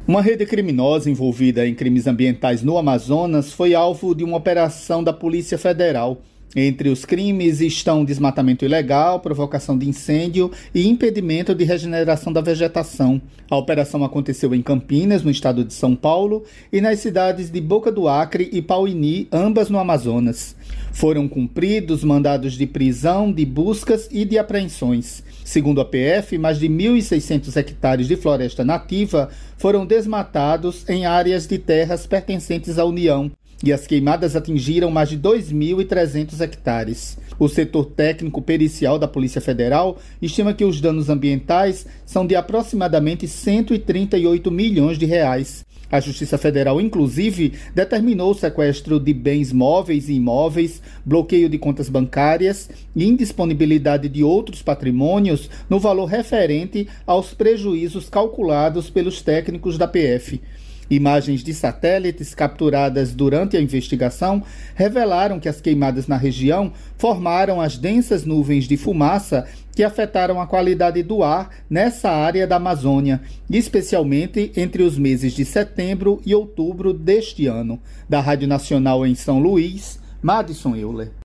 Uma rede criminosa envolvida em crimes ambientais no Amazonas foi alvo de uma operação da Polícia Federal. Entre os crimes estão desmatamento ilegal, provocação de incêndio e impedimento de regeneração da vegetação. A operação aconteceu em Campinas, no estado de São Paulo, e nas cidades de Boca do Acre e Pauini, ambas no Amazonas. Foram cumpridos mandados de prisão, de buscas e de apreensões. Segundo a PF, mais de 1.600 hectares de floresta nativa foram desmatados em áreas de terras pertencentes à União, e as queimadas atingiram mais de 2.300 hectares. O setor técnico pericial da Polícia Federal estima que os danos ambientais são de aproximadamente 138 milhões de reais. A Justiça Federal, inclusive, determinou o sequestro de bens móveis e imóveis, bloqueio de contas bancárias e indisponibilidade de outros patrimônios no valor referente aos prejuízos calculados pelos técnicos da PF. Imagens de satélites capturadas durante a investigação revelaram que as queimadas na região formaram as densas nuvens de fumaça que afetaram a qualidade do ar nessa área da Amazônia, especialmente entre os meses de setembro e outubro deste ano. Da Rádio Nacional em São Luís, Madison Euler.